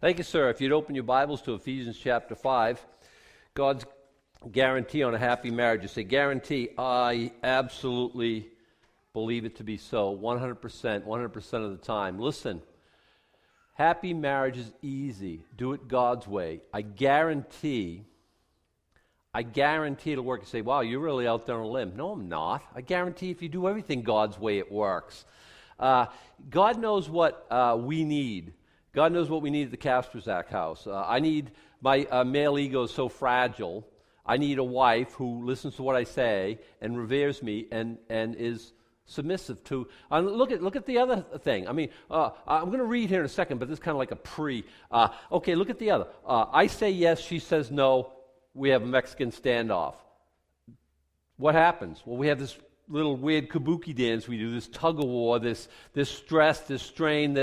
Thank you, sir. If you'd open your Bibles to Ephesians chapter 5, God's guarantee on a happy marriage. You say, guarantee, I absolutely believe it to be so, 100% of the time. Listen, happy marriage is easy. Do it God's way. I guarantee it'll work. You say, wow, you're really out there on a limb. No, I'm not. I guarantee if you do everything God's way, it works. God knows what we need. God knows what we need at the Kasperzak house. My male ego is so fragile. I need a wife who listens to what I say and reveres me and is submissive to. Look at the other thing. I mean, I'm going to read here in a second, but this is kind of like a pre. Okay, look at the other. I say yes, she says no. We have a Mexican standoff. What happens? Well, we have this little weird kabuki dance we do, this tug of war, this stress, this strain,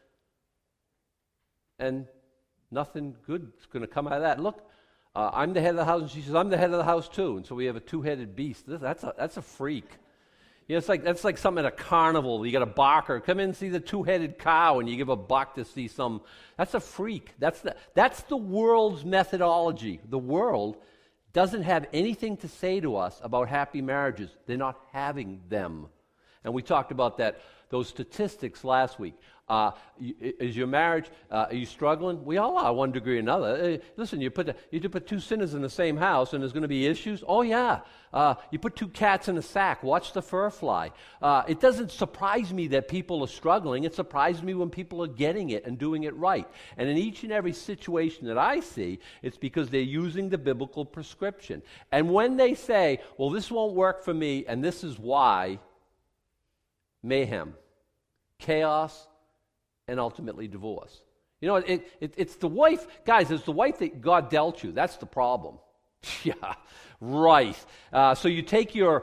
and nothing good is going to come out of that. Look, I'm the head of the house, and she says, I'm the head of the house too. And so we have a two-headed beast. That's a freak. You know, that's like something at a carnival. You got a barker. Come in and see the two-headed cow, and you give $1 to see some. That's a freak. That's the world's methodology. The world doesn't have anything to say to us about happy marriages. They're not having them. And we talked about those statistics last week. Is your marriage, are you struggling? We all are, one degree or another. Listen, you put two sinners in the same house and there's going to be issues? Oh, yeah. You put two cats in a sack. Watch the fur fly. It doesn't surprise me that people are struggling. It surprises me when people are getting it and doing it right. And in each and every situation that I see, it's because they're using the biblical prescription. And when they say, well, this won't work for me and this is why, mayhem, chaos, and ultimately divorce. You know, it's the wife, guys, it's the wife that God dealt you. That's the problem. Yeah, right. So you take your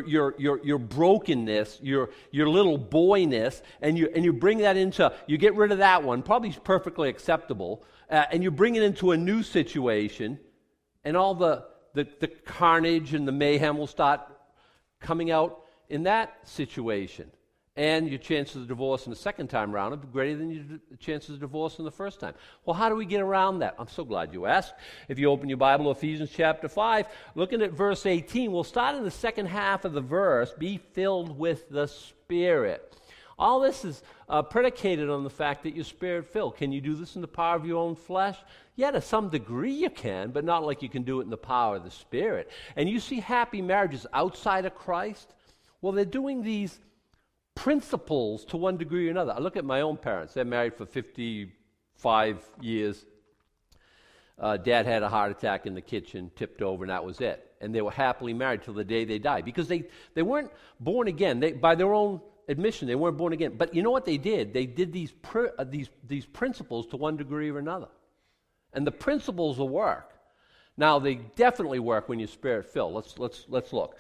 brokenness, your little boyness, and you bring that into, you get rid of that one, probably perfectly acceptable, and you bring it into a new situation, and all the carnage and the mayhem will start coming out in that situation. And your chances of divorce in the second time around are greater than your chances of divorce in the first time. Well, how do we get around that? I'm so glad you asked. If you open your Bible to Ephesians chapter 5, looking at verse 18, we'll start in the second half of the verse, be filled with the Spirit. All this is predicated on the fact that you're Spirit-filled. Can you do this in the power of your own flesh? Yeah, to some degree you can, but not like you can do it in the power of the Spirit. And you see happy marriages outside of Christ? Well, they're doing these principles to one degree or another. I look at my own parents. They're married for 55 years. Dad had a heart attack in the kitchen, tipped over, and that was it. And they were happily married till the day they died because they weren't born again. By their own admission, they weren't born again. But you know what they did? They did these principles to one degree or another. And the principles will work. Now, they definitely work when you're Spirit-filled. Let's look.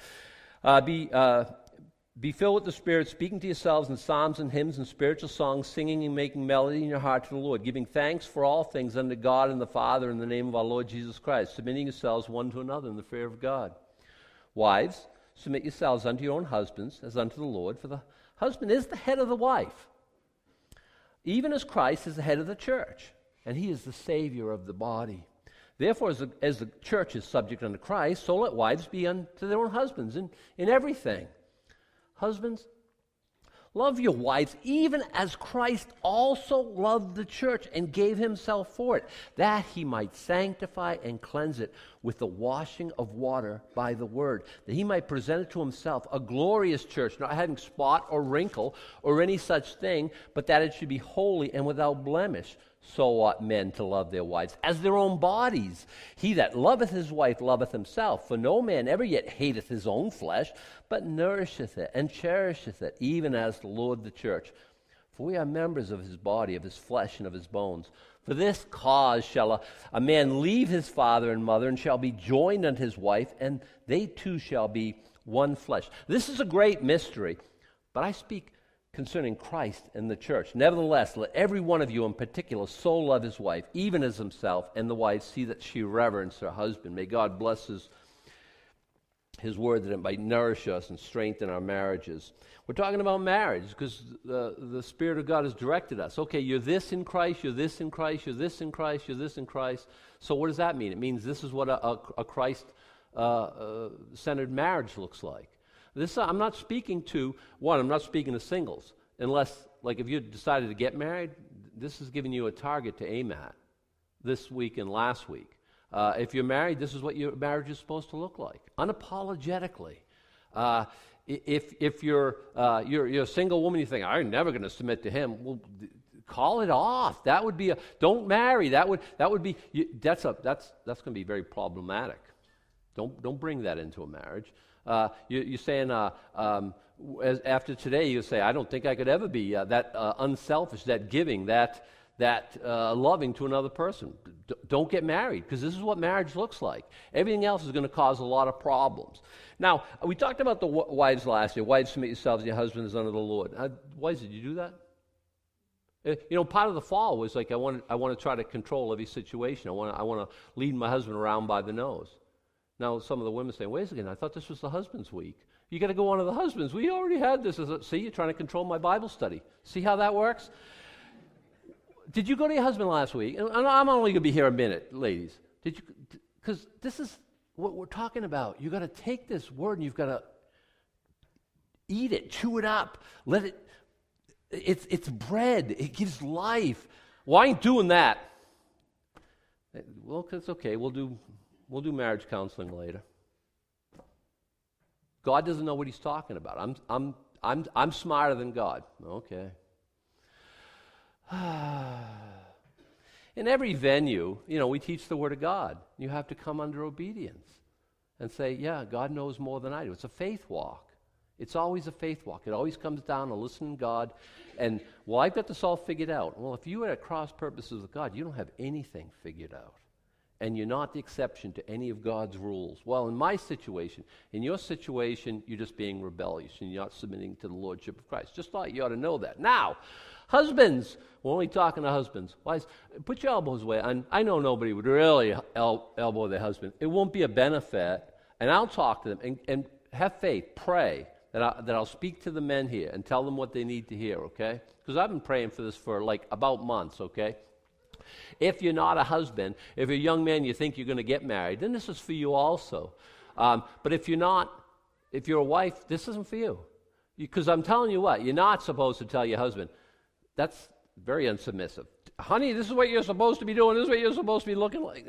Be filled with the Spirit, speaking to yourselves in psalms and hymns and spiritual songs, singing and making melody in your heart to the Lord, giving thanks for all things unto God and the Father in the name of our Lord Jesus Christ, submitting yourselves one to another in the fear of God. Wives, submit yourselves unto your own husbands as unto the Lord, for the husband is the head of the wife, even as Christ is the head of the church, and he is the Savior of the body. Therefore, as the church is subject unto Christ, so let wives be unto their own husbands in everything. Husbands, love your wives, even as Christ also loved the church and gave himself for it, that he might sanctify and cleanse it with the washing of water by the word, that he might present it to himself a glorious church, not having spot or wrinkle or any such thing, but that it should be holy and without blemish. So ought men to love their wives as their own bodies. He that loveth his wife loveth himself. For no man ever yet hateth his own flesh, but nourisheth it and cherisheth it, even as the Lord the church. For we are members of his body, of his flesh, and of his bones. For this cause shall a man leave his father and mother, and shall be joined unto his wife, and they two shall be one flesh. This is a great mystery, but I speak concerning Christ and the church. Nevertheless, let every one of you in particular so love his wife, even as himself, and the wife see that she reverence her husband. May God bless His word that it might nourish us and strengthen our marriages. We're talking about marriage because the Spirit of God has directed us. Okay, you're this in Christ, you're this in Christ, you're this in Christ, you're this in Christ. So what does that mean? It means this is what a Christ-centered marriage looks like. This I'm not speaking to singles. Unless, like if you decided to get married, this is giving you a target to aim at this week and last week. If you're married, this is what your marriage is supposed to look like, unapologetically. If you're a single woman, you think, I'm never going to submit to him. Well, call it off. That would be don't marry. That's going to be very problematic. Don't bring that into a marriage. You're saying after today, you say, I don't think I could ever be that unselfish, that giving, that loving to another person. Don't get married, because this is what marriage looks like. Everything else is going to cause a lot of problems. Now, we talked about the wives last year. Wives, submit yourselves to your husbands under the Lord. Wives, did you do that? Part of the fall was like I want to try to control every situation. I want to lead my husband around by the nose. Now, some of the women say, wait a second, I thought this was the husband's week. You got to go on to the husbands. We already had this. See, you're trying to control my Bible study. See how that works? Did you go to your husband last week? And I'm only going to be here a minute, ladies. Did you? Because this is what we're talking about. You've got to take this word and you've got to eat it, chew it up, let it. It's bread. It gives life. Well, I ain't doing that. Well, it's okay. We'll do marriage counseling later. God doesn't know what He's talking about. I'm smarter than God. Okay. In every venue, we teach the Word of God. You have to come under obedience and say, yeah, God knows more than I do. It's a faith walk. It's always a faith walk. It always comes down to listening to God. And, well, I've got this all figured out. Well, if you are at cross purposes with God, you don't have anything figured out. And you're not the exception to any of God's rules. Well, in my situation, in your situation, you're just being rebellious and you're not submitting to the Lordship of Christ. Just thought you ought to know that. Now, husbands, we're only talking to husbands. Wives, put your elbows away. I know nobody would really elbow their husband. It won't be a benefit. And I'll talk to them and have faith, pray that I'll speak to the men here and tell them what they need to hear, okay? Because I've been praying for this for like about months, okay? If you're not a husband, if you're a young man, you think you're going to get married, then this is for you also. But if you're a wife, this isn't for you. Because I'm telling you what, you're not supposed to tell your husband. That's very unsubmissive. Honey, this is what you're supposed to be doing. This is what you're supposed to be looking like.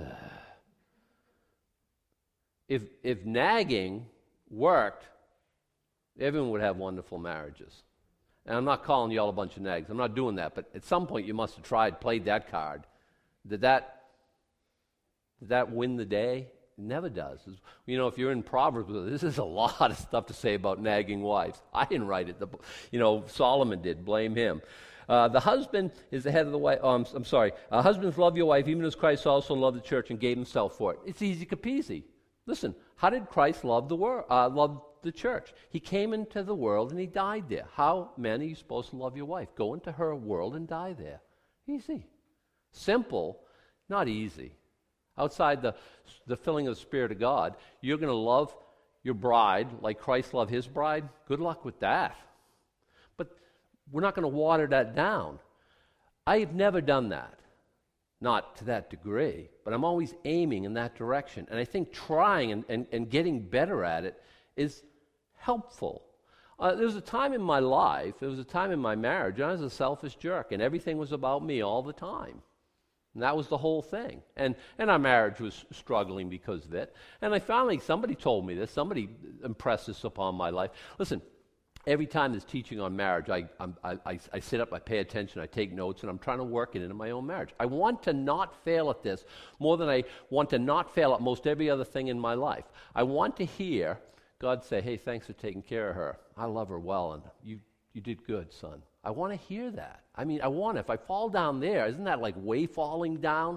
If nagging worked, everyone would have wonderful marriages. And I'm not calling you all a bunch of nags. I'm not doing that. But at some point, you must have played that card. Did that win the day? It never does. If you're in Proverbs, this is a lot of stuff to say about nagging wives. I didn't write it. Solomon did. Blame him. The husband is the head of the wife. Husbands, love your wife, even as Christ also loved the church and gave himself for it. It's easy peasy. Listen, how did Christ love the world? Love the church? He came into the world and he died there. How, men, are you supposed to love your wife? Go into her world and die there. Easy. Simple, not easy. Outside the filling of the Spirit of God, you're going to love your bride like Christ loved his bride. Good luck with that. But we're not going to water that down. I've never done that. Not to that degree, but I'm always aiming in that direction. And I think trying and getting better at it is helpful. There was a time in my life, there was a time in my marriage, I was a selfish jerk, and everything was about me all the time. And that was the whole thing. And our marriage was struggling because of it. And somebody told me this, somebody impressed this upon my life. Listen, every time there's teaching on marriage, I sit up, I pay attention, I take notes, and I'm trying to work it into my own marriage. I want to not fail at this more than I want to not fail at most every other thing in my life. I want to hear God say, hey, thanks for taking care of her. I love her well, and you did good, son. I want to hear that. If I fall down there, isn't that like way falling down?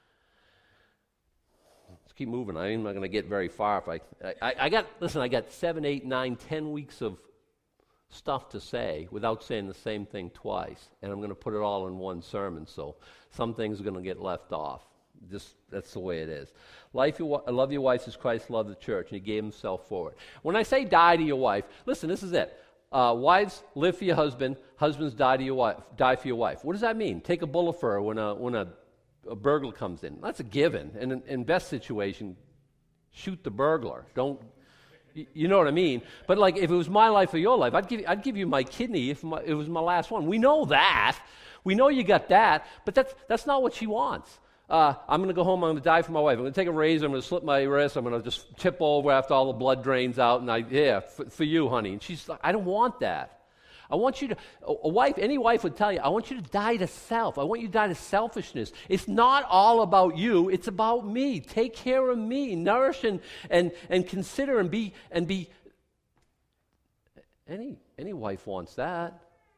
Let's keep moving. I'm not going to get very far. I got 7, 8, 9, 10 weeks of stuff to say without saying the same thing twice, and I'm going to put it all in one sermon, so some things are going to get left off. That's the way it is. Love your wife as Christ loved the church, and he gave himself for it. When I say die to your wife, listen, this is it. Wives, live for your husband. Husbands, die for your wife. What does that mean? Take a bullet for her when a burglar comes in. That's a given. And in best situation, shoot the burglar. Don't, you know what I mean? But like, if it was my life or your life, I'd give you my kidney if it was my last one. We know that. We know you got that. But that's not what she wants. I'm going to go home, I'm going to die for my wife. I'm going to take a razor, I'm going to slit my wrist, I'm going to just tip over after all the blood drains out, and for you, honey. And she's like, I don't want that. I want you to, any wife would tell you, I want you to die to self. I want you to die to selfishness. It's not all about you, it's about me. Take care of me, nourish and consider and be, any wife wants that.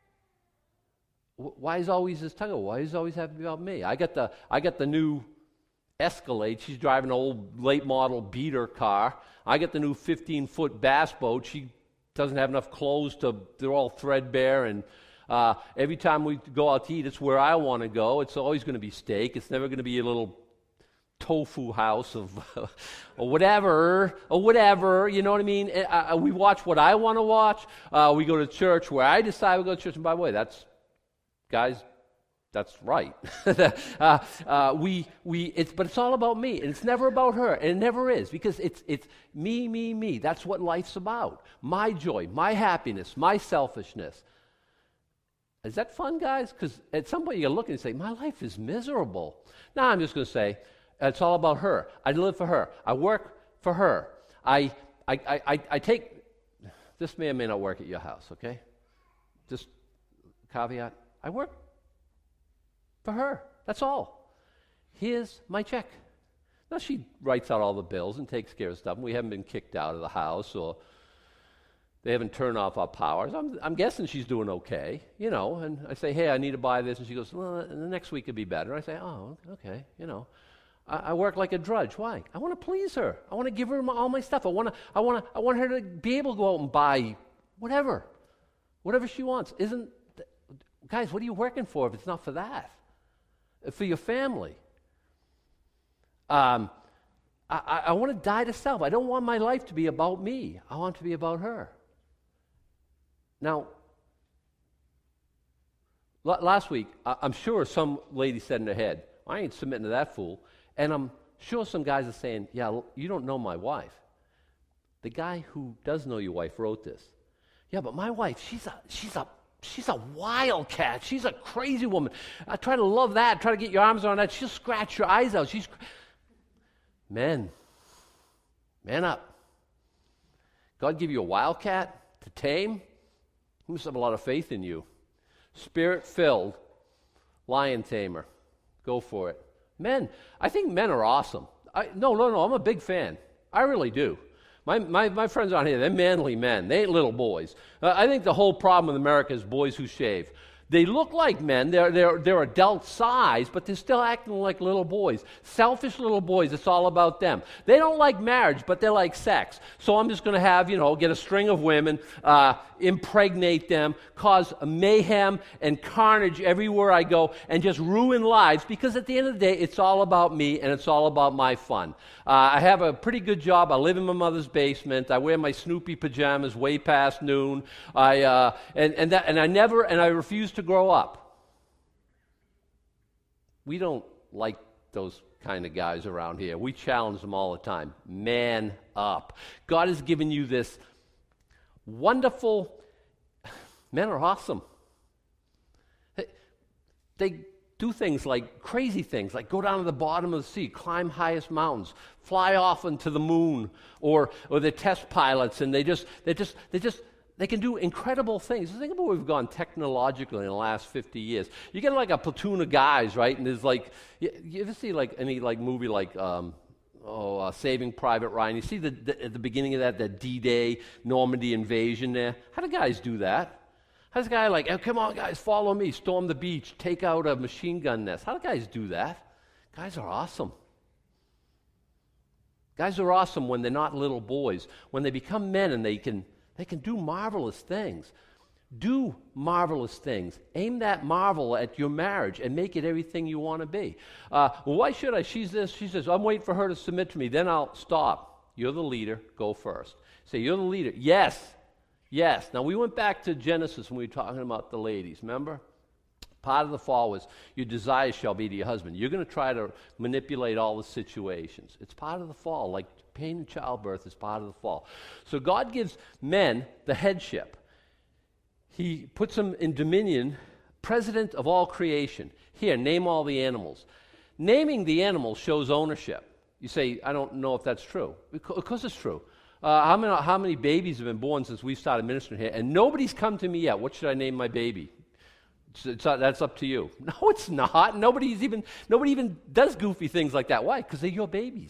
Why is always this tug of war? Why does it always have to be about me? I got the new Escalade. She's driving an old late model beater car. I got the new 15-foot bass boat. She doesn't have enough clothes they're all threadbare, and every time we go out to eat, it's where I want to go. It's always going to be steak. It's never going to be a little tofu house of or whatever, you know what I mean? We watch what I want to watch. We go to church where I decide we go to church, and by the way, guys, that's right. But it's all about me, and it's never about her, and it never is, because it's me. That's what life's about. My joy, my happiness, my selfishness. Is that fun, guys? Because at some point you got to look and say, my life is miserable. Now I'm just going to say, it's all about her. I live for her. I work for her. I take, this may or may not work at your house, okay? Just caveat. I work for her. That's all. Here's my check. Now, she writes out all the bills and takes care of stuff. We haven't been kicked out of the house, or they haven't turned off our powers. I'm guessing she's doing okay, you know. And I say, hey, I need to buy this. And she goes, well, the next week could be better. I say, oh, okay, you know. I work like a drudge. Why? I want to please her. I want to give her all my stuff. I want her to be able to go out and buy whatever she wants. Guys, what are you working for if it's not for that? For your family. I want to die to self. I don't want my life to be about me. I want it to be about her. Now, last week, I'm sure some lady said in her head, I ain't submitting to that fool. And I'm sure some guys are saying, yeah, you don't know my wife. The guy who does know your wife wrote this. Yeah, but my wife, she's a wildcat. She's a crazy woman. I try to love that. Try to get your arms around that. She'll scratch your eyes out. Man up. God give you a wildcat to tame? He must have a lot of faith in you. Spirit-filled lion tamer. Go for it. Men, I think men are awesome. No, I'm a big fan. I really do. My friends on here, they're manly men. They ain't little boys. I think the whole problem in America is boys who shave. They look like men. They're adult size, but they're still acting like little boys. Selfish little boys. It's all about them. They don't like marriage, but they like sex. So I'm just going to have, get a string of women, impregnate them, cause mayhem and carnage everywhere I go, and just ruin lives, because at the end of the day, it's all about me, and it's all about my fun. I have a pretty good job. I live in my mother's basement. I wear my Snoopy pajamas way past noon. I refuse to grow up. We don't like those kind of guys around here. We challenge them all the time. Man up. God has given you this wonderful. Men are awesome. They do things like crazy things, like go down to the bottom of the sea, climb highest mountains, fly off into the moon, or they're test pilots, and they can do incredible things. Think about where we've gone technologically in the last 50 years. You get like a platoon of guys, right? And there's like, you ever see like any like movie like Saving Private Ryan? You see at the beginning of that, the D-Day Normandy invasion there? How do guys do that? How does a guy like, oh, come on guys, follow me, storm the beach, take out a machine gun nest? How do guys do that? Guys are awesome. Guys are awesome when they're not little boys. When they become men and they can do marvelous things. Do marvelous things. Aim that marvel at your marriage and make it everything you want to be. Well, why should I? She's this. She says, I'm waiting for her to submit to me. Then I'll stop. You're the leader. Go first. Say, you're the leader. Yes. Yes. Now, we went back to Genesis when we were talking about the ladies. Remember? Part of the fall was your desires shall be to your husband. You're going to try to manipulate all the situations. It's part of the fall. Like pain and childbirth is part of the fall. So God gives men the headship. He puts them in dominion, president of all creation. Here, name all the animals. Naming the animals shows ownership. You say, I don't know if that's true. Because it's true. How many babies have been born since we started ministering here? And nobody's come to me yet. What should I name my baby? That's up to you. No, it's not. Nobody even does goofy things like that. Why? Because they're your babies.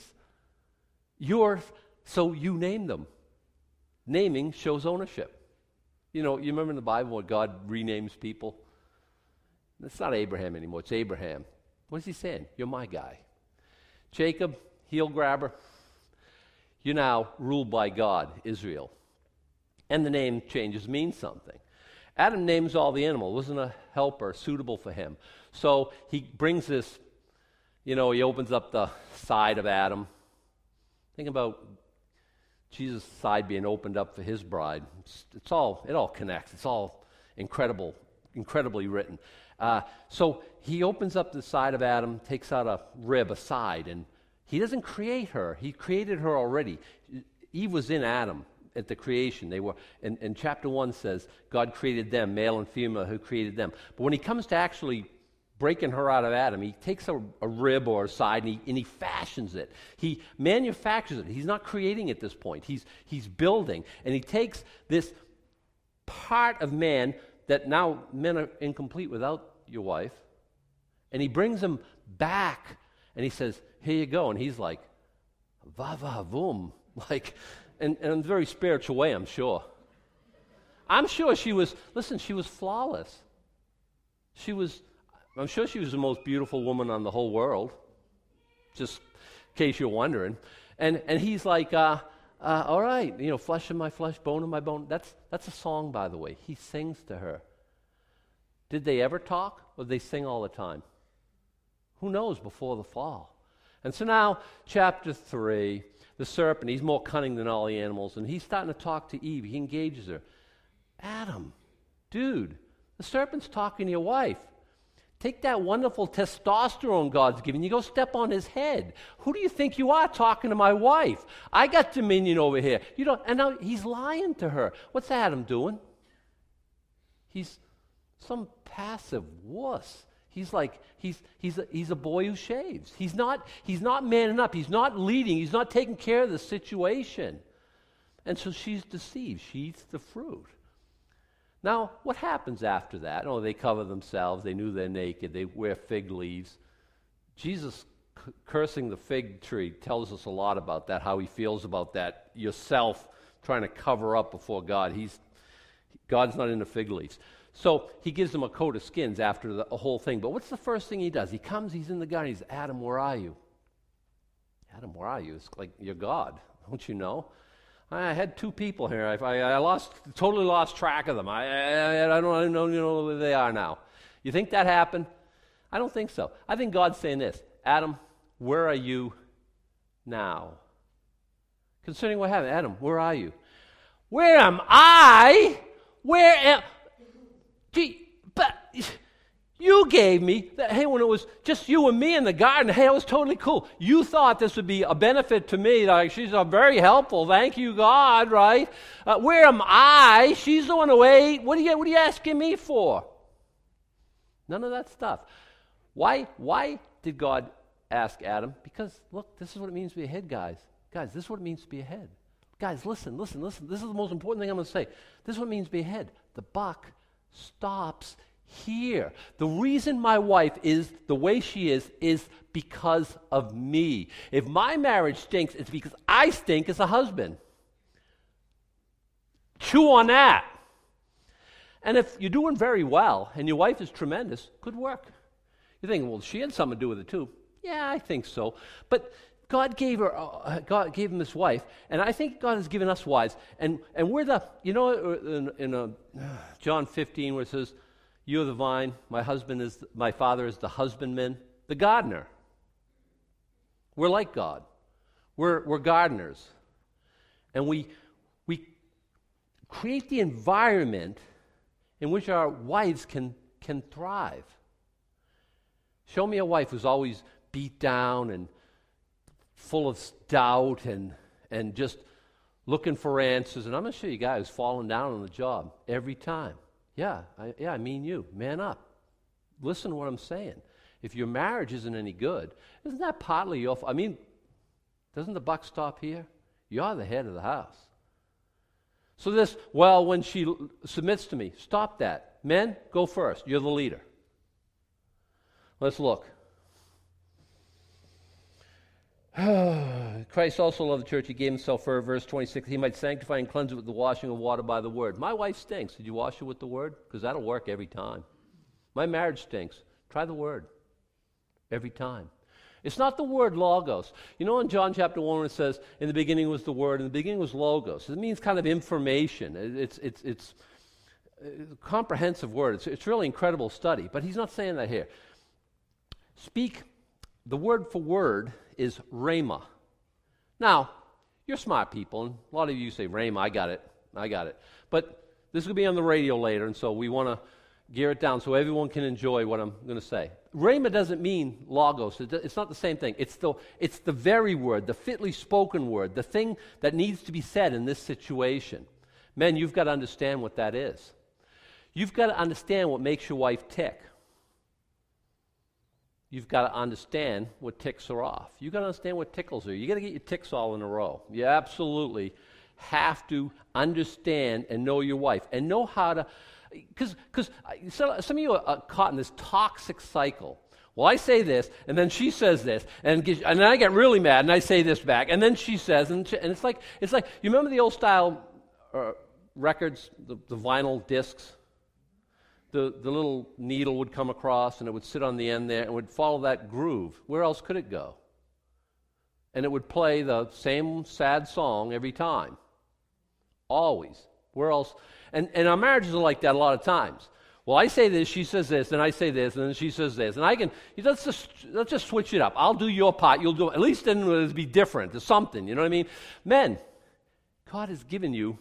So you name them. Naming shows ownership. You remember in the Bible where God renames people? It's not Abraham anymore. It's Abraham. What is he saying? You're my guy. Jacob, heel grabber. You're now ruled by God, Israel. And the name changes means something. Adam names all the animals. Wasn't a helper suitable for him. So he brings this, he opens up the side of Adam. Think about Jesus' side being opened up for his bride. It all connects. It's all incredibly written. So he opens up the side of Adam, takes out a rib, a side, and he doesn't create her. He created her already. Eve was in Adam at the creation. They were, and chapter 1 says, God created them, male and female, who created them. But when he comes to actually breaking her out of Adam, he takes a rib or a side and he fashions it. He manufactures it. He's not creating at this point. He's building. And he takes this part of man that now men are incomplete without your wife, and he brings them back and he says, here you go. And he's like, va va voom. Like, and in a very spiritual way, I'm sure. I'm sure she was flawless. I'm sure she was the most beautiful woman on the whole world, just in case you're wondering. And he's like, all right, flesh of my flesh, bone of my bone. That's a song, by the way. He sings to her. Did they ever talk, or did they sing all the time? Who knows before the fall? And so now, chapter 3, the serpent, he's more cunning than all the animals, and he's starting to talk to Eve. He engages her. Adam, dude, the serpent's talking to your wife. Take that wonderful testosterone God's given you, go step on his head. Who do you think you are talking to my wife? I got dominion over here. And now he's lying to her. What's Adam doing? He's some passive wuss. He's a boy who shaves. He's not manning up. He's not leading. He's not taking care of the situation. And so she's deceived. She eats the fruit. Now, what happens after that? Oh, they cover themselves. They knew they're naked. They wear fig leaves. Jesus cursing the fig tree tells us a lot about that, how he feels about that, yourself trying to cover up before God. God's not into fig leaves. So he gives them a coat of skins after the whole thing. But what's the first thing he does? He comes, he's in the garden, he says, Adam, where are you? Adam, where are you? It's like, you're God. Don't you know? I had two people here. I totally lost track of them. I don't know where they are now. You think that happened? I don't think so. I think God's saying this, Adam, where are you now? Concerning what happened, Adam, where are you? Where am I? But you gave me that, hey, when it was just you and me in the garden, hey, it was totally cool. You thought this would be a benefit to me. Like, she's very helpful. Thank you, God, right? Where am I? She's the one who ate. What are you asking me for? None of that stuff. Why did God ask Adam? Because, look, this is what it means to be a head, guys. Guys, this is what it means to be a head. Guys, listen. This is the most important thing I'm going to say. This is what it means to be a head. The buck stops here. The reason my wife is the way she is because of me. If my marriage stinks, it's because I stink as a husband. Chew on that. And if you're doing very well and your wife is tremendous, good work. You're thinking, well, she had something to do with it too. Yeah, I think so. But God gave him this wife, and I think God has given us wives. And we're the, in John 15 where it says, "You are the vine, my father is the husbandman," the gardener. We're like God. We're gardeners. And we create the environment in which our wives can thrive. Show me a wife who's always beat down and full of doubt and just looking for answers. And I'm going to show you guys falling down on the job every time. I mean you. Man up. Listen to what I'm saying. If your marriage isn't any good, isn't that partly your fault? I mean, doesn't the buck stop here? You're the head of the house. So when she submits to me, stop that. Men, go first. You're the leader. Let's look. Christ also loved the church. He gave himself for her, verse 26. He might sanctify and cleanse it with the washing of water by the word. My wife stinks. Did you wash her with the word? Because that'll work every time. My marriage stinks. Try the word. Every time. It's not the word logos. You know in John chapter 1 when it says, in the beginning was the word, and the beginning was logos. It means kind of information. It's a comprehensive word. It's really incredible study. But he's not saying that here. The word for word is rhema. Now, you're smart people, and a lot of you say, rhema, I got it. But this will be on the radio later, and so we want to gear it down so everyone can enjoy what I'm going to say. Rhema doesn't mean logos. It's not the same thing. It's the very word, the fitly spoken word, the thing that needs to be said in this situation. Men, you've got to understand what that is. You've got to understand what makes your wife tick. You've got to understand what ticks her off. You've got to understand what tickles her. You've got to get your ticks all in a row. You absolutely have to understand and know your wife and know how to, because some of you are caught in this toxic cycle. Well, I say this, and then she says this, and then I get really mad, and I say this back, and then she says, and it's like you remember the old style records, the vinyl discs? The little needle would come across, and it would sit on the end there, and would follow that groove. Where else could it go? And it would play the same sad song every time. Always. Where else? And our marriages are like that a lot of times. Well, I say this, she says this, and I say this, and then she says this. And let's just switch it up. I'll do your part, you'll do it. At least then it'll be different. There's something, you know what I mean? Men, God has given you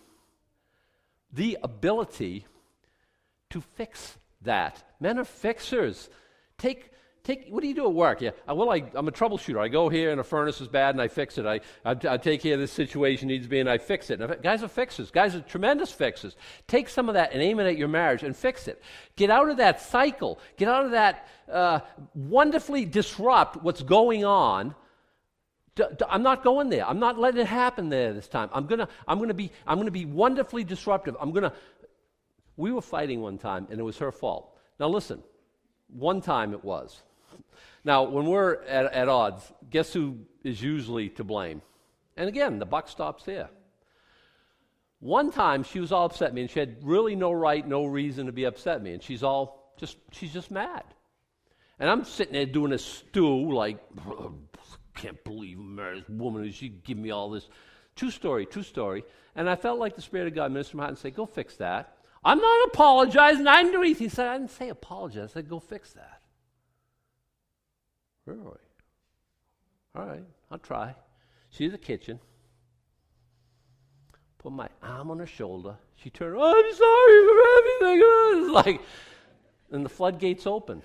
the ability to fix that. Men are fixers. What do you do at work? Yeah, I'm a troubleshooter. I go here and a furnace is bad and I fix it. I take care of this situation needs to be and I fix it. And guys are fixers. Guys are tremendous fixers. Take some of that and aim it at your marriage and fix it. Get out of that cycle. Get out of that wonderfully disrupt what's going on. I'm not going there. I'm not letting it happen there this time. I'm gonna be wonderfully disruptive. We were fighting one time, and it was her fault. Now listen, one time it was. Now, when we're at odds, guess who is usually to blame? And again, the buck stops there. One time, she was all upset at me, and she had really no right, no reason to be upset at me, and she's just mad. And I'm sitting there doing a stew, like, can't believe I'm married to this woman, she give me all this. True story. And I felt like the Spirit of God ministered my heart and said, go fix that. I'm not apologizing. I didn't do anything. He said, I didn't say apologize. I said, go fix that. Really? All right, I'll try. She's in the kitchen. Put my arm on her shoulder. She turned, I'm sorry for everything. It's like, and the floodgates open.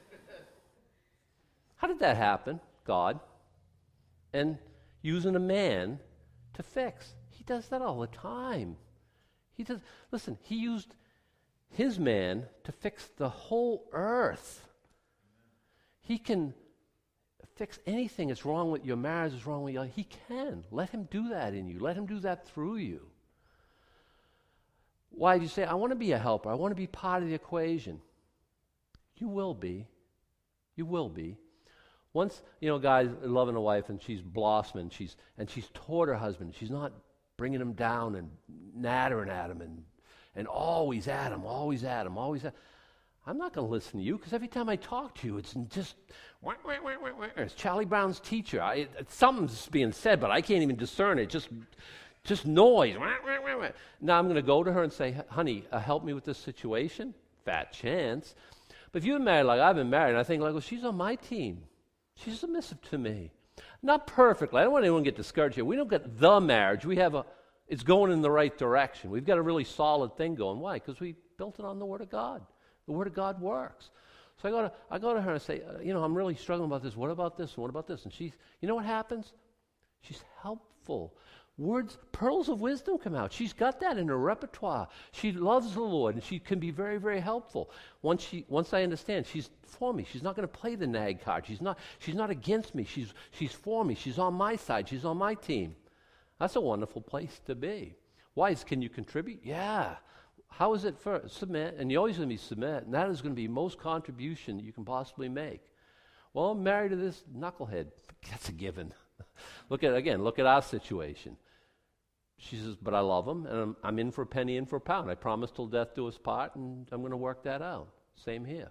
How did that happen? God. And using a man to fix. He does that all the time. He used his man to fix the whole earth. He can fix anything that's wrong with your marriage, is wrong with you. He can. Let him do that in you. Let him do that through you. Why do you say, I want to be a helper. I want to be part of the equation. You will be. You will be. Once, guys loving a wife and she's blossoming, she's toward her husband. She's not bringing him down and nattering at him and always at him, always at him, always at him. I'm not going to listen to you because every time I talk to you, it's just, it's Charlie Brown's teacher. Something's being said, but I can't even discern it. Just noise. Now I'm going to go to her and say, honey, help me with this situation. Fat chance. But if you've been married like I've been married, I think, like, well, she's on my team. She's submissive to me. Not perfectly. I don't want anyone to get discouraged here. We don't get the marriage. It's going in the right direction. We've got a really solid thing going. Why? Because we built it on the Word of God. The Word of God works. So I go to her and say, I'm really struggling about this. What about this? And what about this? And you know what happens? She's helpful. Words, pearls of wisdom come out. She's got that in her repertoire. She loves the Lord, and she can be very, very helpful. Once I understand, she's for me. She's not going to play the nag card. She's not against me. She's for me. She's on my side. She's on my team. That's a wonderful place to be. Why? Can you contribute? Yeah. How is it first? Submit, and you're always going to be submit, and that is going to be most contribution that you can possibly make. Well, I'm married to this knucklehead. That's a given. Look at our situation. She says, but I love him, and I'm in for a penny, in for a pound. I promise till death do us part, and I'm going to work that out. Same here.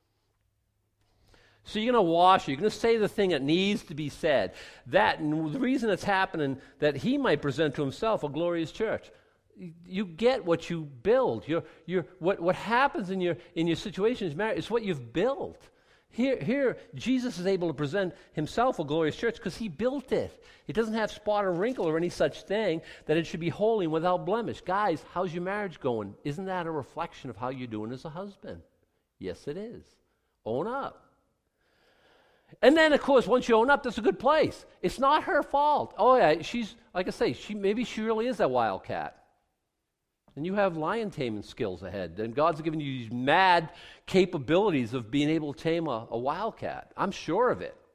So you're going to wash it. You're going to say the thing that needs to be said. And the reason it's happening, that he might present to himself a glorious church. You get what you build. What happens in your situation is marriage. It's what you've built. Here, Jesus is able to present himself a glorious church because he built it. It doesn't have spot or wrinkle or any such thing, that it should be holy and without blemish. Guys, how's your marriage going? Isn't that a reflection of how you're doing as a husband? Yes, it is. Own up. And then, of course, once you own up, that's a good place. It's not her fault. Oh, yeah, she's, like I say, maybe she really is that wildcat. And you have lion taming skills ahead. And God's given you these mad capabilities of being able to tame a wildcat. I'm sure of it.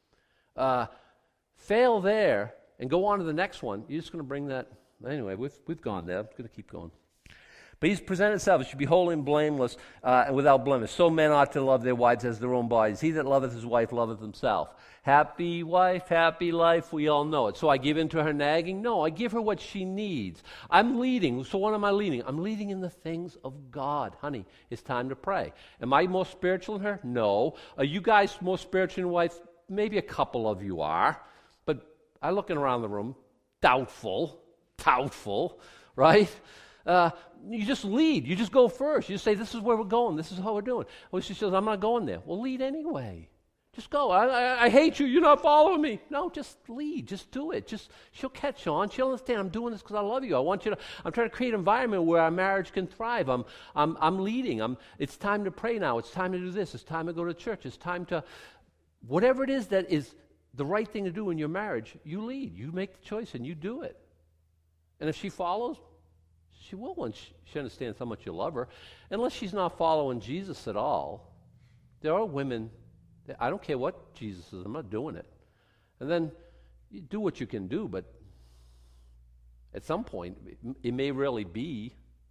Fail there and go on to the next one. You're just going to bring that. Anyway, we've gone there. I'm going to keep going. But he's presented himself. It should be holy and blameless and without blemish. So men ought to love their wives as their own bodies. He that loveth his wife loveth himself. Happy wife, happy life, we all know it. So I give in to her nagging? No, I give her what she needs. I'm leading. So what am I leading? I'm leading in the things of God. Honey, it's time to pray. Am I more spiritual than her? No. Are you guys more spiritual than wife? Maybe a couple of you are. But I'm looking around the room, doubtful, right? You just lead. You just go first. You just say, this is where we're going. This is how we're doing. Well, she says, I'm not going there. Well, lead anyway. Just go. I hate you. You're not following me. No, just lead. Just do it. She'll catch on. She'll understand. I'm doing this because I love you. I'm trying to create an environment where our marriage can thrive. I'm leading. It's time to pray now. It's time to do this. It's time to go to church. It's time to, whatever it is that is the right thing to do in your marriage, you lead. You make the choice and you do it. And if she follows, she will once she understands how much you love her. Unless she's not following Jesus at all. There are women, I don't care what Jesus is, I'm not doing it. And then you do what you can do, but at some point, it may really be,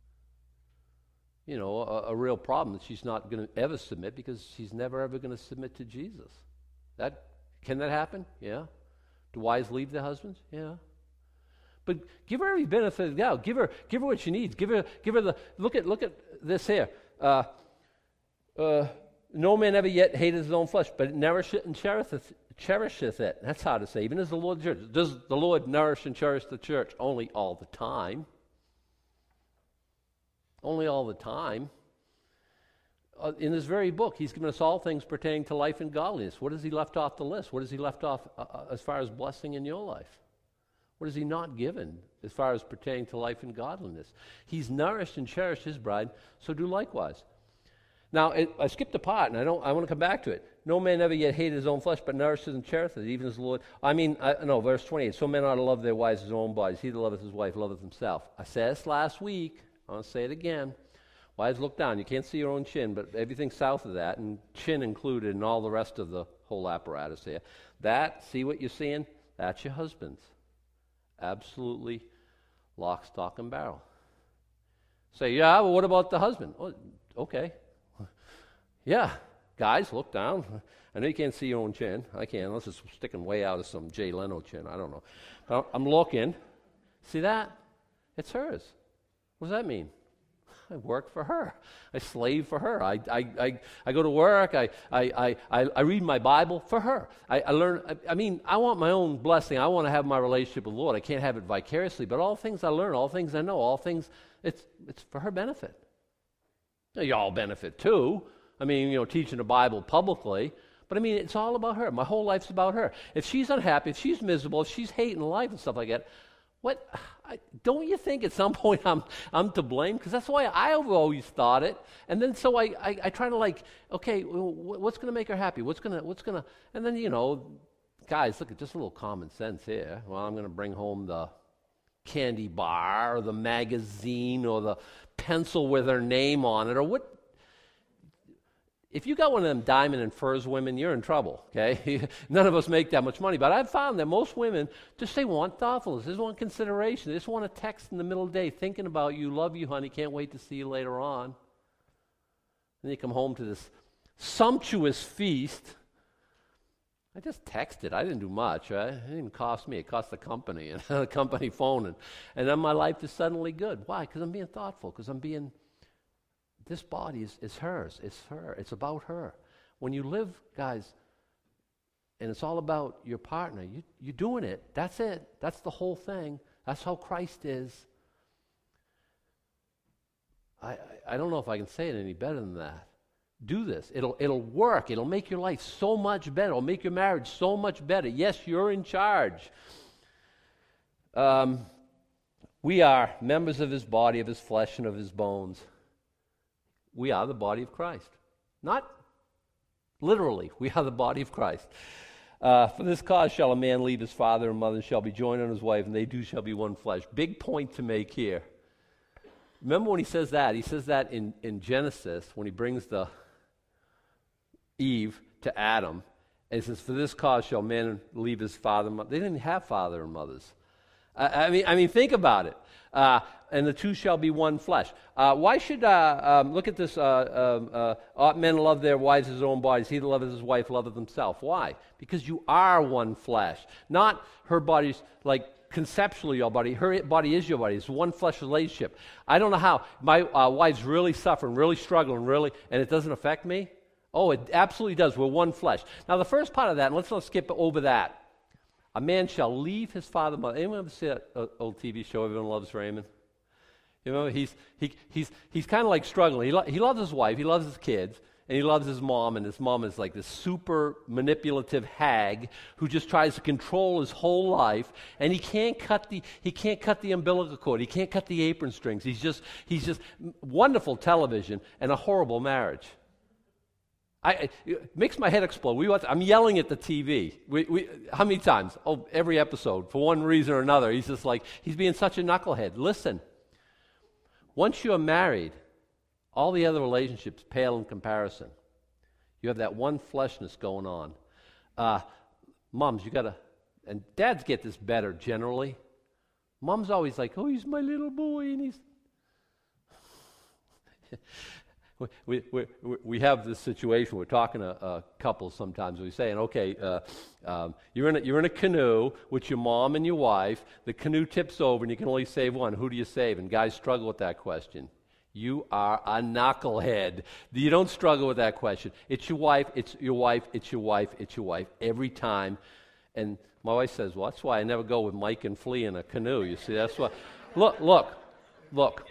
a real problem that she's not going to ever submit because she's never ever going to submit to Jesus. Can that happen? Yeah. Do wives leave their husbands? Yeah. But give her every benefit of the doubt. Give her what she needs. Give her the look at this here. No man ever yet hated his own flesh, but nourisheth and cherisheth it. That's how to say. Even as the Lord the church. Does the Lord nourish and cherish the church? Only all the time. Only all the time. In this very book, he's given us all things pertaining to life and godliness. What has he left off the list? What has he left off as far as blessing in your life? What has he not given as far as pertaining to life and godliness? He's nourished and cherished his bride, so do likewise. Now, I skipped a part, and I want to come back to it. No man ever yet hated his own flesh, but nourishes and cherisheth it, even as the Lord. Verse 28. So men ought to love their wives as their own bodies. He that loveth his wife loveth himself. I said this last week. I want to say it again. Wives, look down. You can't see your own chin, but everything south of that, and chin included, and all the rest of the whole apparatus here. See what you're seeing? That's your husband's. Absolutely lock, stock, and barrel. Say, yeah, well, what about the husband? Oh, okay. Yeah, guys, look down. I know you can't see your own chin. I can, unless it's sticking way out of some Jay Leno chin. I don't know. I'm looking. See that? It's hers. What does that mean? I work for her. I slave for her. I go to work. I read my Bible for her. I learn. I want my own blessing. I want to have my relationship with the Lord. I can't have it vicariously, but all things I learn, all things I know, all things, it's for her benefit. Now, you all benefit too. Teaching the Bible publicly. But it's all about her. My whole life's about her. If she's unhappy, if she's miserable, if she's hating life and stuff like that, don't you think at some point I'm to blame? Because that's why I've always thought it. And then so I try to okay, what's going to make her happy? What's going to, and then, guys, look at just a little common sense here. Well, I'm going to bring home the candy bar or the magazine or the pencil with her name on it or what. If you got one of them diamond and furs women, you're in trouble, okay? None of us make that much money. But I've found that most women they want thoughtfulness. They just want consideration. They just want a text in the middle of the day thinking about you, love you, honey, can't wait to see you later on. Then you come home to this sumptuous feast. I just texted. I didn't do much, right? It didn't even cost me. It cost the company and the company phone. And then my life is suddenly good. Why? Because I'm being thoughtful, because this body is hers. It's her. It's about her. When you live, guys, and it's all about your partner, you're doing it. That's it. That's the whole thing. That's how Christ is. I don't know if I can say it any better than that. Do this. It'll work. It'll make your life so much better. It'll make your marriage so much better. Yes, you're in charge. We are members of his body, of his flesh, and of his bones. We are the body of Christ. Not literally, we are the body of Christ. For this cause shall a man leave his father and mother, and shall be joined unto his wife, and they two shall be one flesh. Big point to make here. Remember when he says that? He says that in Genesis, when he brings the Eve to Adam, and he says, for this cause shall man leave his father and mother. They didn't have father and mothers. Think about it. And the two shall be one flesh. Why should, look at this, ought men love their wives as their own bodies. He that loveth his wife loveth himself. Why? Because you are one flesh. Not her body's like conceptually your body. Her body is your body. It's one flesh relationship. I don't know how. My wife's really suffering, really struggling, and it doesn't affect me. Oh, it absolutely does. We're one flesh. Now, the first part of that, and let's not skip over that. A man shall leave his father and mother. Anyone ever see that old TV show, Everyone Loves Raymond? He's kind of like struggling. He loves his wife, he loves his kids, and he loves his mom, and his mom is like this super manipulative hag who just tries to control his whole life, and he can't cut the umbilical cord, he can't cut the apron strings. He's just wonderful television and a horrible marriage. It makes my head explode. I'm yelling at the TV. How many times? Oh, every episode. For one reason or another. He's just like, he's being such a knucklehead. Listen, once you're married, all the other relationships pale in comparison. You have that one fleshness going on. Moms, you got to, and dads get this better generally. Mom's always like, oh, he's my little boy, and he's... We have this situation. We're talking to couples sometimes. We're saying, okay, you're in a canoe with your mom and your wife. The canoe tips over, and you can only save one. Who do you save? And guys struggle with that question. You are a knucklehead. You don't struggle with that question. It's your wife. It's your wife. It's your wife. It's your wife every time. And my wife says, well, that's why I never go with Mike and Flea in a canoe. You see, that's why. Look.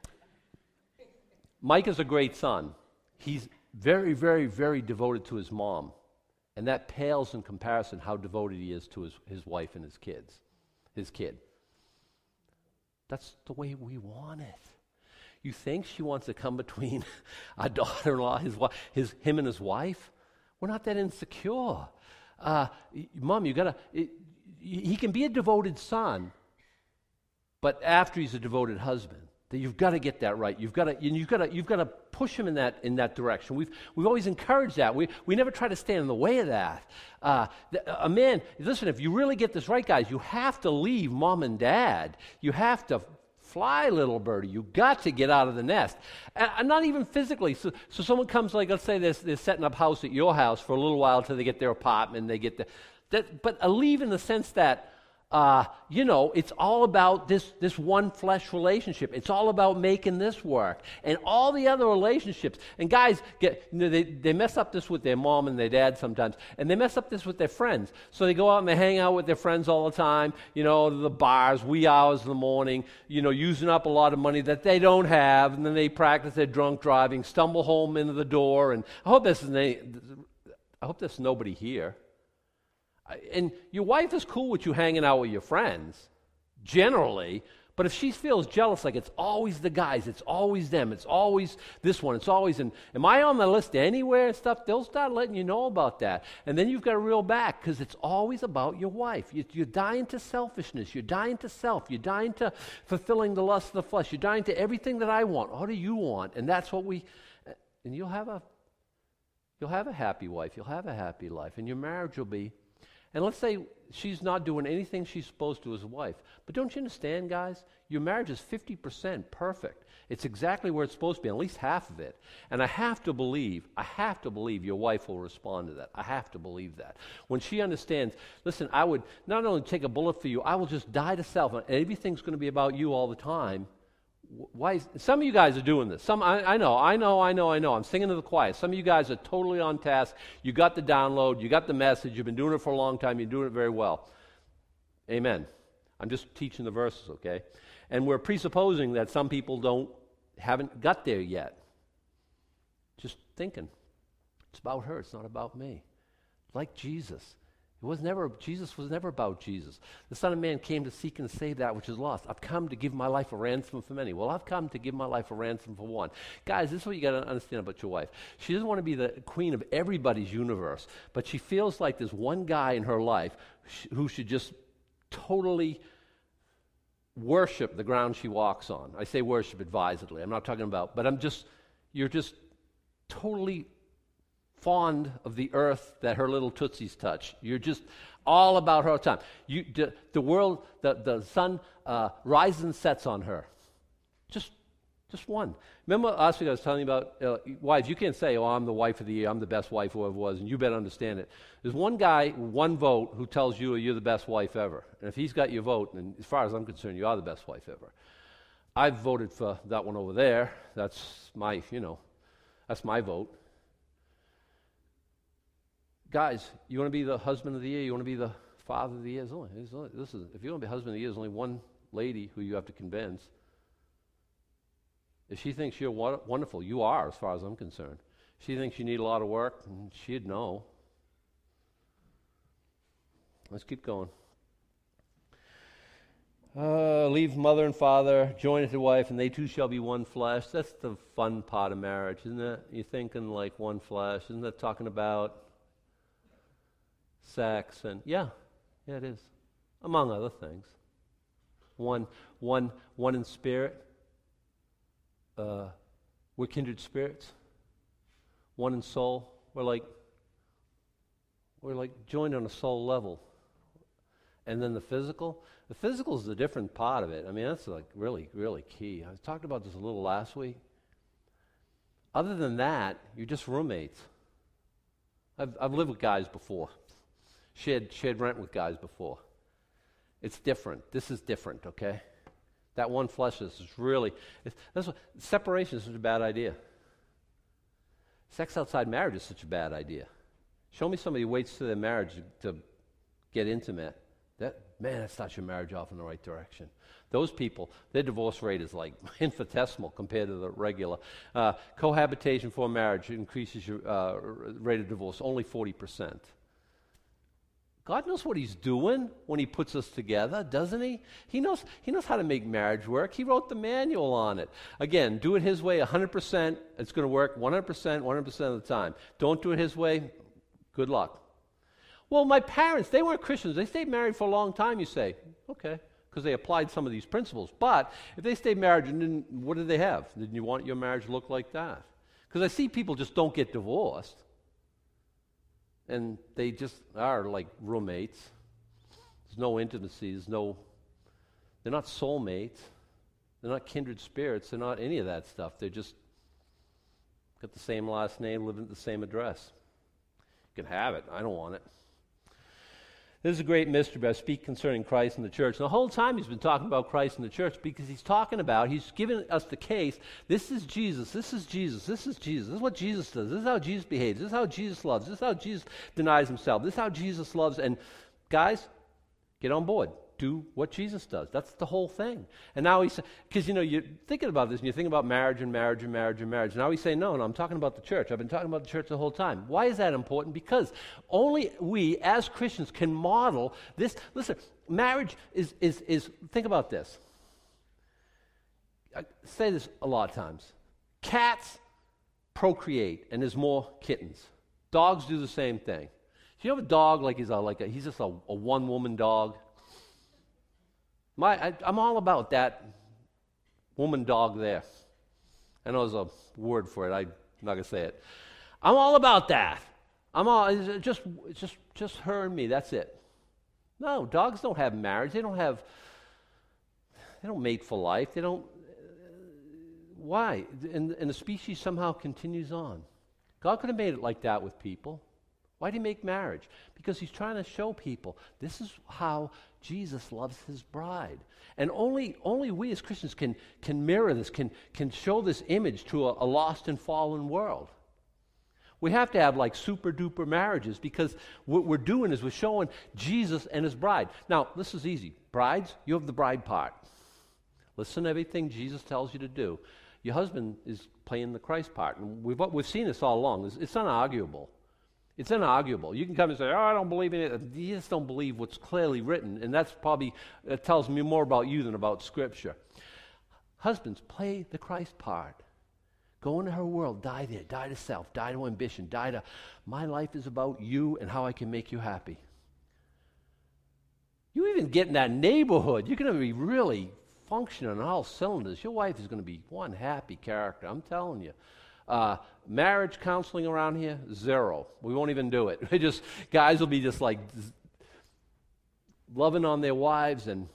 Mike is a great son. He's very, very, very devoted to his mom. And that pales in comparison how devoted he is to his wife and his kid. That's the way we want it. You think she wants to come between our daughter-in-law, him and his wife? We're not that insecure. Mom, he can be a devoted son, but after he's a devoted husband. That you've got to get that right. You've got to push him in that direction. We've always encouraged that. We never try to stand in the way of that. A man, listen, if you really get this right, guys, you have to leave mom and dad. You have to fly, little birdie. You got to get out of the nest, and not even physically. So someone comes, like, let's say they're setting up house at your house for a little while till they get their apartment. But a leave in the sense that It's all about this one flesh relationship. It's all about making this work. And all the other relationships, and guys, they mess up this with their mom and their dad sometimes, and they mess up this with their friends. So they go out and they hang out with their friends all the time, to the bars, wee hours in the morning, using up a lot of money that they don't have, and then they practice their drunk driving, stumble home into the door, and I hope there's nobody here. And your wife is cool with you hanging out with your friends, generally, but if she feels jealous, like it's always the guys, it's always them, it's always this one, it's always, and am I on the list anywhere and stuff, they'll start letting you know about that. And then you've got to reel back, because it's always about your wife. You're dying to selfishness, you're dying to self, you're dying to fulfilling the lust of the flesh, you're dying to everything that I want. What do you want? And that's what and you'll have a happy wife, you'll have a happy life, and your marriage will be. And let's say she's not doing anything she's supposed to as a wife. But don't you understand, guys? Your marriage is 50% perfect. It's exactly where it's supposed to be, at least half of it. And I have to believe your wife will respond to that. I have to believe that. When she understands, listen, I would not only take a bullet for you, I will just die to self. And everything's going to be about you all the time. Some of you guys are doing this. I know. I'm singing to the choir. Some of you guys are totally on task. You got the download. You got the message. You've been doing it for a long time. You're doing it very well. Amen. I'm just teaching the verses, okay? And we're presupposing that some people haven't got there yet. Just thinking. It's about her. It's not about me. Like Jesus. Jesus was never about Jesus. The Son of Man came to seek and save that which is lost. I've come to give my life a ransom for many. Well, I've come to give my life a ransom for one. Guys, this is what you got to understand about your wife. She doesn't want to be the queen of everybody's universe, but she feels like there's one guy in her life who should just totally worship the ground she walks on. I say worship advisedly. I'm not talking about, but you're just totally fond of the earth that her little tootsies touch. You're just all about her all the time. The world, the sun rises and sets on her. Just one. Remember last week I was telling you about wives. You can't say, I'm the wife of the year, I'm the best wife who ever was, and you better understand it. There's one guy, one vote, who tells you you're the best wife ever. And if he's got your vote, then as far as I'm concerned, you are the best wife ever. I've voted for that one over there. That's my vote. Guys, you want to be the husband of the year? You want to be the father of the year? If you want to be husband of the year, there's only one lady who you have to convince. If she thinks you're wonderful, you are, as far as I'm concerned. If she thinks you need a lot of work, she'd know. Let's keep going. Leave mother and father, join with your wife, and they two shall be one flesh. That's the fun part of marriage, isn't it? You're thinking like one flesh. Isn't that talking about sex? And yeah, it is, among other things. One in spirit. We're kindred spirits. One in soul. We're like joined on a soul level. And then the physical is a different part of it. I mean, that's like really, really key. I talked about this a little last week. Other than that, you're just roommates. I've lived with guys before. Shared rent with guys before. It's different. This is different, okay? That one flesh is really, separation is such a bad idea. Sex outside marriage is such a bad idea. Show me somebody who waits to their marriage to get intimate. That starts your marriage off in the right direction. Those people, their divorce rate is like infinitesimal compared to the regular. Cohabitation for marriage increases your rate of divorce, only 40%. God knows what he's doing when he puts us together, doesn't he? He knows how to make marriage work. He wrote the manual on it. Again, do it his way 100%. It's going to work 100% of the time. Don't do it his way, good luck. Well, my parents, they weren't Christians. They stayed married for a long time, you say. Okay, because they applied some of these principles. But if they stayed married, what did they have? Didn't you want your marriage to look like that? Because I see people just don't get divorced. And they just are like roommates. There's no intimacy. They're not soulmates. They're not kindred spirits. They're not any of that stuff. They're just got the same last name, living at the same address. You can have it. I don't want it. This is a great mystery, but I speak concerning Christ and the church. And the whole time he's been talking about Christ and the church because he's giving us the case. This is Jesus, this is Jesus, this is Jesus. This is what Jesus does. This is how Jesus behaves. This is how Jesus loves. This is how Jesus denies himself. This is how Jesus loves. And guys, get on board. Do what Jesus does. That's the whole thing. And now he's, because you're thinking about this and you're thinking about marriage and marriage and marriage and marriage. Now he's saying, no, I'm talking about the church. I've been talking about the church the whole time. Why is that important? Because only we as Christians can model this. Listen, marriage is think about this. I say this a lot of times. Cats procreate and there's more kittens. Dogs do the same thing. Do you have a dog he's just a one-woman dog? I'm all about that woman dog there. I know there's a word for it. I'm not going to say it. I'm all about that. It's just her and me. That's it. No, dogs don't have marriage. They don't mate for life. They don't. Why? And the species somehow continues on. God could have made it like that with people. Why did he make marriage? Because he's trying to show people this is how Jesus loves his bride. And only we as Christians can mirror this, can show this image to a lost and fallen world. We have to have like super duper marriages because what we're doing is we're showing Jesus and his bride. Now, this is easy. Brides, you have the bride part. Listen to everything Jesus tells you to do. Your husband is playing the Christ part. And we've seen this all along. It's unarguable. It's unarguable. You can come and say, I don't believe in it. You just don't believe what's clearly written, and it tells me more about you than about Scripture. Husbands, play the Christ part. Go into her world, die there, die to self, die to ambition, die to, my life is about you and how I can make you happy. You even get in that neighborhood, you're going to be really functioning on all cylinders. Your wife is going to be one happy character, I'm telling you. Marriage counseling around here, 0. We won't even do it. Guys will be just like loving on their wives, and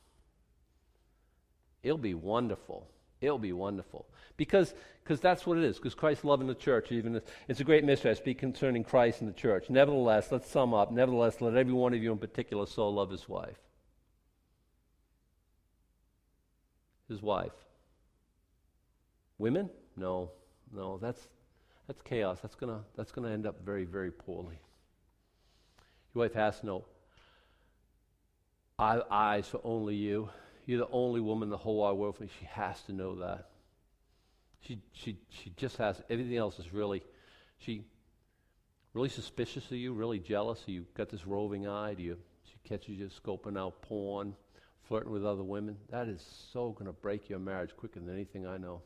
it'll be wonderful. It'll be wonderful. Because that's what it is. Because Christ loving the church, it's a great mystery. I speak concerning Christ and the church. Nevertheless, let's sum up. Nevertheless, let every one of you in particular so love his wife. His wife. Women? No, that's chaos. That's gonna end up very, very poorly. Your wife has to know. I have eyes for only you. You're the only woman in the whole wide world for me. She has to know that. She just has. Everything else is really suspicious of you, really jealous. You got this roving eye. She catches you scoping out porn, flirting with other women. That is so going to break your marriage quicker than anything I know.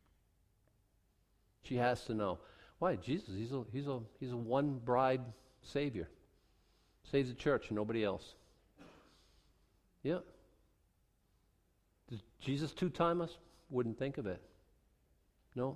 She has to know. Why? Jesus, he's a one bride Savior. Saves the church and nobody else. Yeah. Did Jesus two-time us? Wouldn't think of it. No.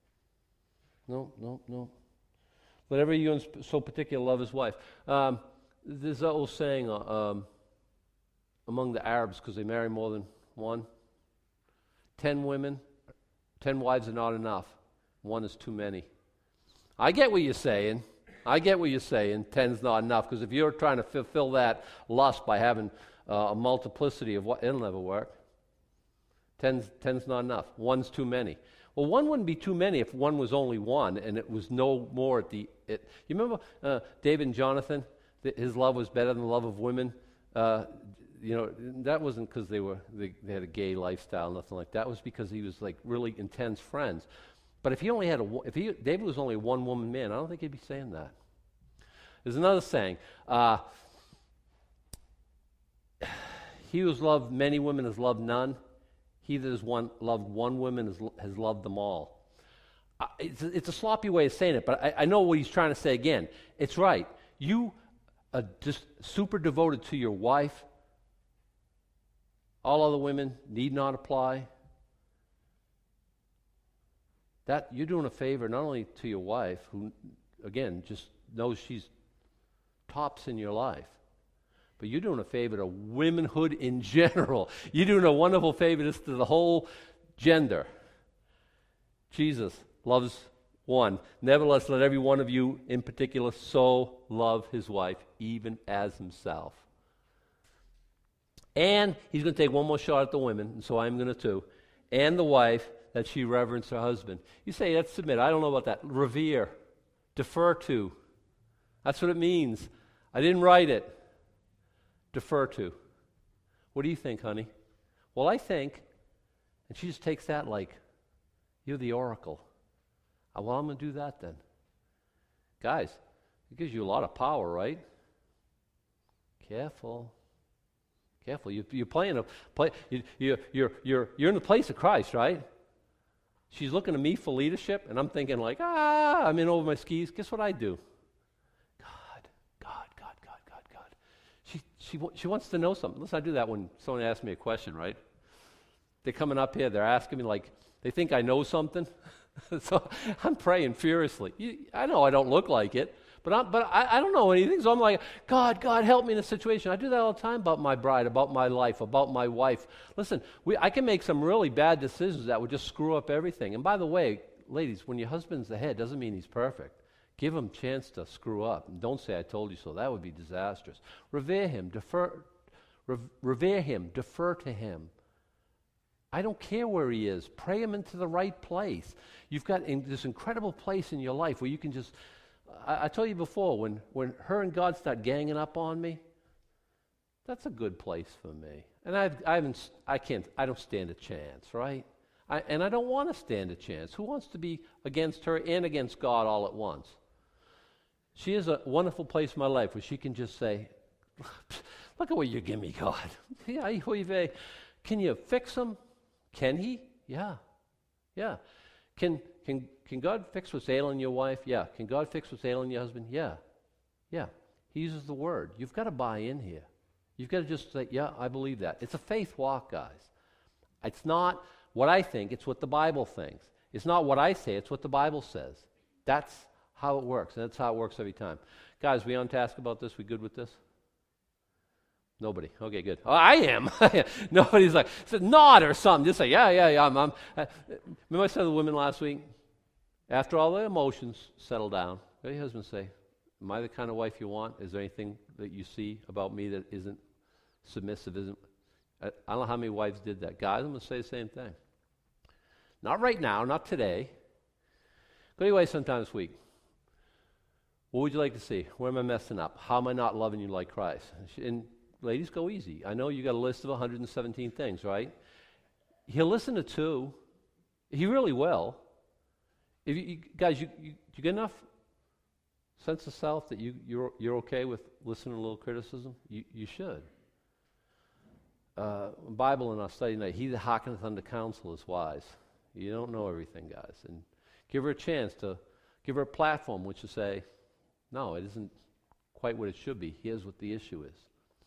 Let every you in so particular love his wife. There's that old saying among the Arabs, because they marry more than one. 10 wives are not enough. One is too many. I get what you're saying. 10's not enough, because if you're trying to fulfill that lust by having a multiplicity of what, it'll never work. 10's not enough. One's too many. Well, one wouldn't be too many if one was only one and it was no more at the... You remember David and Jonathan? His love was better than the love of women. That wasn't because they had a gay lifestyle, nothing like that. It was because he was like really intense friends. But if he only had David was only a one-woman man, I don't think he'd be saying that. There's another saying. He who has loved many women has loved none. He that has loved one woman has loved them all. It's a sloppy way of saying it, but I know what he's trying to say again. It's right. You are just super devoted to your wife. All other women need not apply. That you're doing a favor not only to your wife, who, again, just knows she's tops in your life, but you're doing a favor to womanhood in general. You're doing a wonderful favor to the whole gender. Jesus loves 1. Nevertheless, let every one of you in particular so love his wife, even as himself. And he's going to take one more shot at the women, and so I'm going to too. And the wife, that she reverence her husband. You say, that's submit. I don't know about that. Revere. Defer to. That's what it means. I didn't write it. Defer to. What do you think, honey? Well, I think, and she just takes that like, you're the oracle. Well, I'm going to do that then. Guys, it gives you a lot of power, right? Careful. Careful. You're playing a play. You're in the place of Christ, right? She's looking to me for leadership, and I'm thinking like, I'm in over my skis. Guess what I do? God. She wants to know something. Listen, I do that when someone asks me a question, right? They're coming up here. They're asking me like, they think I know something. So I'm praying furiously. I know I don't look like it, but I don't know anything. So I'm like, God, help me in a situation. I do that all the time about my bride, about my life, about my wife. Listen, I can make some really bad decisions that would just screw up everything. And by the way, ladies, when your husband's the head, doesn't mean he's perfect. Give him a chance to screw up. And don't say I told you so. That would be disastrous. Revere him, defer to him. I don't care where he is. Pray him into the right place. You've got this incredible place in your life where you can just, I told you before, when her and God start ganging up on me, that's a good place for me. And I don't stand a chance, right? And I don't want to stand a chance. Who wants to be against her and against God all at once? She is a wonderful place in my life where she can just say, look at what you give me, God. Can you fix him? Can he? Yeah. Can God fix what's ailing your wife? Yeah. Can God fix what's ailing your husband? Yeah. He uses the word. You've got to buy in here. You've got to just say, yeah, I believe that. It's a faith walk, guys. It's not what I think, it's what the Bible thinks. It's not what I say, it's what the Bible says. That's how it works, and that's how it works every time. Guys, we on task about this? We good with this? Nobody. Okay, good. Oh, I am. Nobody's like, nod or something. Just say, yeah. Remember I said to the women last week, after all the emotions settle down, what your husband say? Am I the kind of wife you want? Is there anything that you see about me that isn't submissive? I don't know how many wives did that. Guys, I'm going to say the same thing. Not right now, not today. Go your way sometime this week. What would you like to see? Where am I messing up? How am I not loving you like Christ? And ladies, go easy. I know you got a list of 117 things, right? He'll listen to 2. He really will. If guys, you get enough sense of self that you're okay with listening to a little criticism? You should. Bible in our study tonight, he that hearkeneth unto counsel is wise. You don't know everything, guys. And give her a chance to, give her a platform which to say, no, it isn't quite what it should be. Here's what the issue is.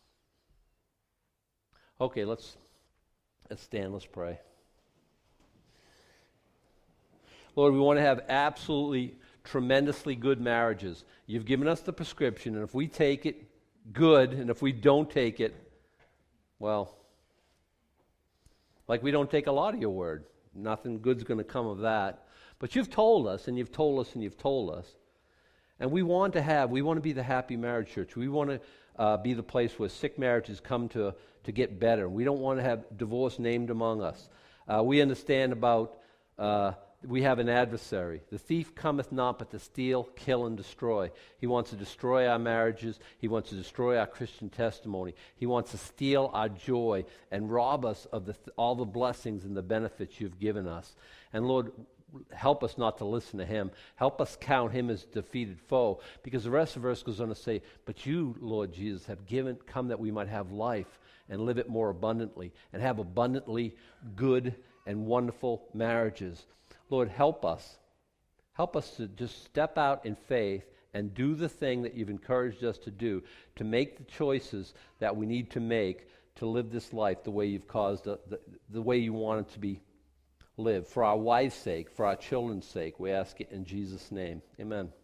Okay, let's stand, let's pray. Lord, we want to have absolutely tremendously good marriages. You've given us the prescription, and if we take it, good, and if we don't take it, well, like we don't take a lot of your word. Nothing good's going to come of that. But you've told us, and you've told us, and you've told us. And we want to be the happy marriage church. We want to be the place where sick marriages come to get better. We don't want to have divorce named among us. We understand about, we have an adversary. The thief cometh not but to steal, kill, and destroy. He wants to destroy our marriages. He wants to destroy our Christian testimony. He wants to steal our joy and rob us of all the blessings and the benefits you've given us. And Lord, help us not to listen to him. Help us count him as defeated foe, because the rest of the verse goes on to say, but you, Lord Jesus, have come that we might have life and live it more abundantly and have abundantly good and wonderful marriages. Lord, help us. Help us to just step out in faith and do the thing that you've encouraged us to do, to make the choices that we need to make to live this life the way you've caused, the way you want it to be lived. For our wives' sake, for our children's sake, we ask it in Jesus' name. Amen.